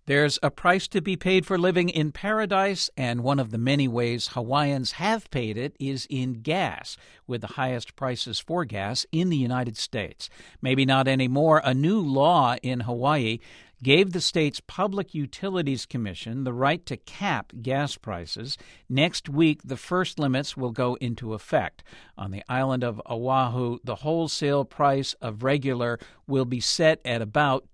There's a price to be paid for living in paradise, and one of the many ways Hawaiians have paid it is in gas, with the highest prices for gas in the United States. Maybe not anymore. A new law in Hawaii gave the state's Public Utilities Commission the right to cap gas prices. Next week, the first limits will go into effect. On the island of Oahu, the wholesale price of regular will be set at about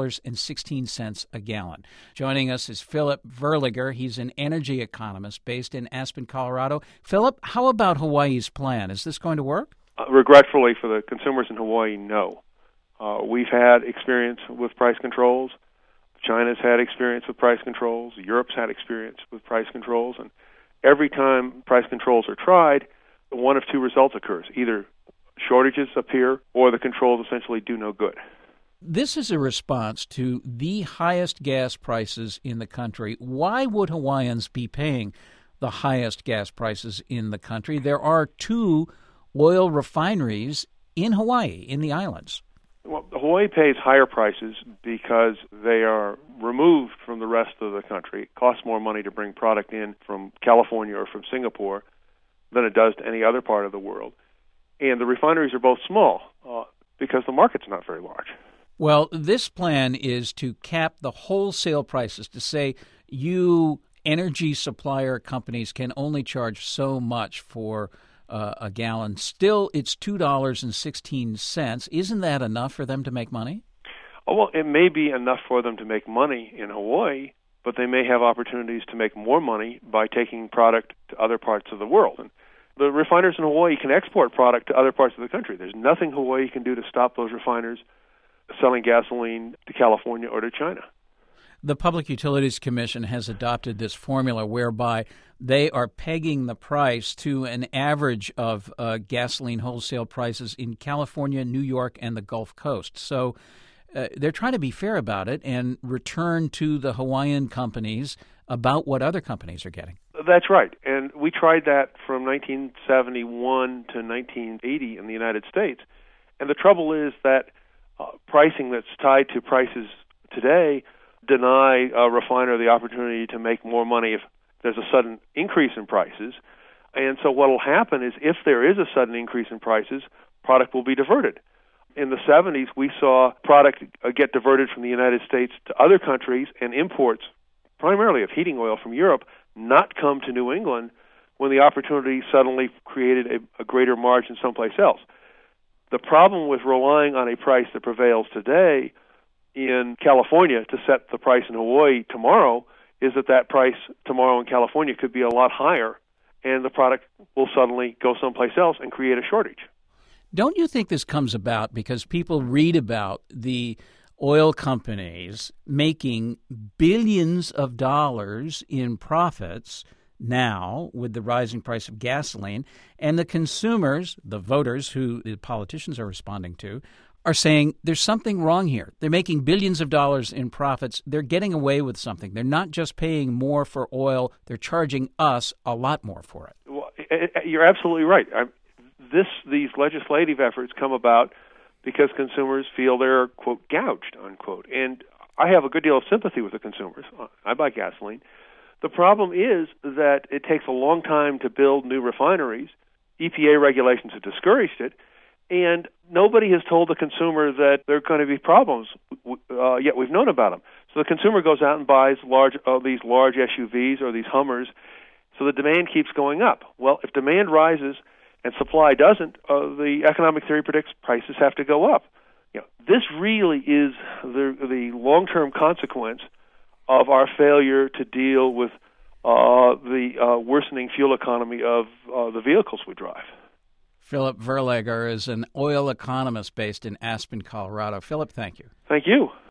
$2.16 a gallon. Joining us is Philip Verliger. He's an energy economist based in Aspen, Colorado. Philip, how about Hawaii's plan? Is this going to work? Regretfully for the consumers in Hawaii, no. We've had experience with price controls. China's had experience with price controls. Europe's had experience with price controls. And every time price controls are tried, one of two results occurs. Either shortages appear or the controls essentially do no good. This is a response to the highest gas prices in the country. Why would Hawaiians be paying the highest gas prices in the country? There are two oil refineries in Hawaii, in the islands. Well, Hawaii pays higher prices because they are removed from the rest of the country. It costs more money to bring product in from California or from Singapore than it does to any other part of the world. And the refineries are both small because the market's not very large. Well, this plan is to cap the wholesale prices, to say you energy supplier companies can only charge so much for a gallon. Still, it's $2.16. Isn't that enough for them to make money? Oh, well, it may be enough for them to make money in Hawaii, but they may have opportunities to make more money by taking product to other parts of the world. And the refiners in Hawaii can export product to other parts of the country. There's nothing Hawaii can do to stop those refiners selling gasoline to California or to China. The Public Utilities Commission has adopted this formula whereby they are pegging the price to an average of gasoline wholesale prices in California, New York, and the Gulf Coast. So they're trying to be fair about it and return to the Hawaiian companies about what other companies are getting. That's right. And we tried that from 1971 to 1980 in the United States. And the trouble is that pricing that's tied to prices today deny a refiner the opportunity to make more money if there's a sudden increase in prices. And so what will happen is if there is a sudden increase in prices, product will be diverted. In the 70s, we saw product get diverted from the United States to other countries, and imports, primarily of heating oil from Europe, not come to New England when the opportunity suddenly created a greater margin someplace else. The problem with relying on a price that prevails today in California to set the price in Hawaii tomorrow is that price tomorrow in California could be a lot higher, and the product will suddenly go someplace else and create a shortage. Don't you think this comes about because people read about the oil companies making billions of dollars in profits now with the rising price of gasoline, and the consumers, the voters who the politicians are responding to, are saying there's something wrong here. They're making billions of dollars in profits. They're getting away with something. They're not just paying more for oil. They're charging us a lot more for it. Well, you're absolutely right. These legislative efforts come about because consumers feel they're, quote, gouged, unquote. And I have a good deal of sympathy with the consumers. I buy gasoline. The problem is that it takes a long time to build new refineries. EPA regulations have discouraged it. And nobody has told the consumer that there are going to be problems, yet we've known about them. So the consumer goes out and buys these large SUVs or these Hummers, so the demand keeps going up. Well, if demand rises and supply doesn't, the economic theory predicts prices have to go up. This really is the long-term consequence of our failure to deal with the worsening fuel economy of the vehicles we drive. Philip Verliger is an oil economist based in Aspen, Colorado. Philip, thank you. Thank you.